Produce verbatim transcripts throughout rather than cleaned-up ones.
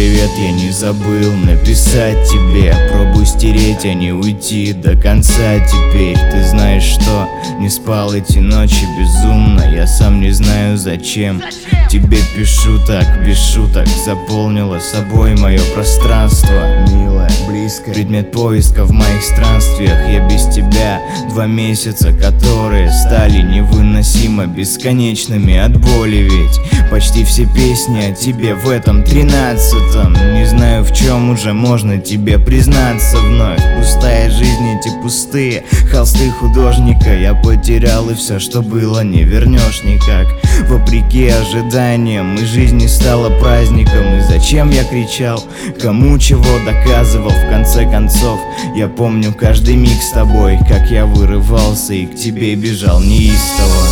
привет, я не забыл написать тебе. Пробуй стереть, а не уйти до конца теперь. Ты знаешь что, не спал эти ночи безумно. Я сам не знаю зачем тебе пишу так, без шуток. Заполнила собой мое пространство, милая, близко. Предмет поиска в моих странствиях. Я без тебя два месяца, которые стали невыносимо бесконечными от боли. Ведь почти все песни о тебе в этом тринадцатом. Не знаю, в чем уже можно тебе признаться вновь. Пустая жизнь, эти пустые холсты художника. Я потерял, и все, что было, не вернешь никак. Вопреки ожиданиям, и жизнь не стала праздником. И зачем я кричал, кому чего доказывал? В конце концов, я помню каждый миг с тобой, как я вырывался и к тебе бежал неистово.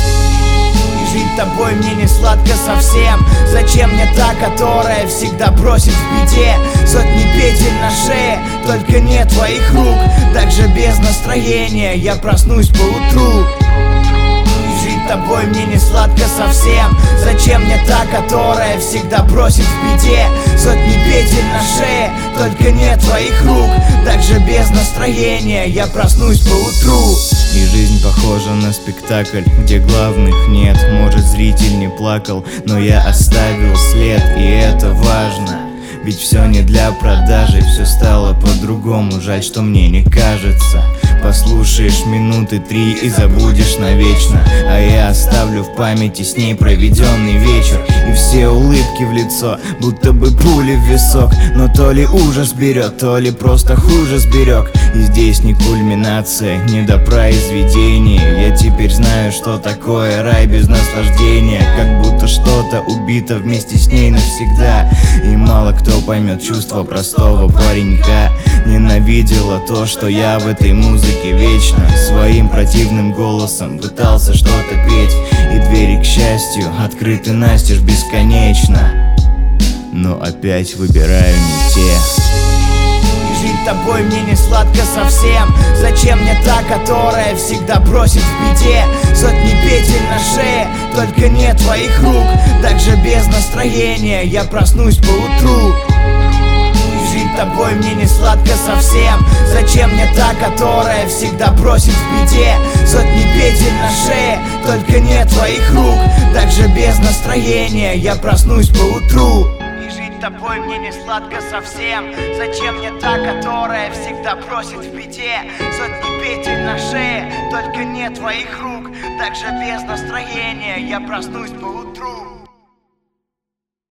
Жить тобой мне не сладко совсем. Зачем мне та, которая всегда бросит в беде? Сотни петель на шее, только нет твоих рук. Так же без настроения я проснусь поутру. Жить тобой мне не сладко совсем. Зачем мне та, которая всегда бросит в беде? Сотни петель на шее, только нет твоих рук. Так же без настроения я проснусь поутру. И жизнь похожа на спектакль, где главных нет. Может, зритель не плакал, но я оставил след, и это важно. Ведь все не для продажи, все стало по-другому. Жаль, что мне не кажется. Послушаешь минуты три и забудешь навечно. А я оставлю в памяти с ней проведенный вечер. И все улыбки в лицо, будто бы пули в висок. Но то ли ужас берет, то ли просто хуже сберег. И здесь не кульминация, не до произведения. Я теперь знаю, что такое рай без наслаждения. Как будто что-то убито вместе с ней навсегда. И мало кто поймет чувство простого паренька. Ненавидела то, что я в этой музыке вечно своим противным голосом пытался что-то петь. И двери, к счастью, открыты настежь бесконечно. Но опять выбираю не те. Жить тобой мне не сладко совсем. Зачем мне та, которая всегда бросит в беде? Сотни петель на шее, только нет твоих рук. Так же без настроения я проснусь поутру. Жить тобой мне не сладко совсем. Зачем мне та, которая всегда бросит в беде? Сотни петель на шее, только нет твоих рук. Так же без настроения я проснусь поутру. Жить тобой мне не сладко совсем. Зачем мне та, которая всегда бросит в беде? Сотни петель на шее, только нет твоих рук. Так же без настроения я проснусь поутру.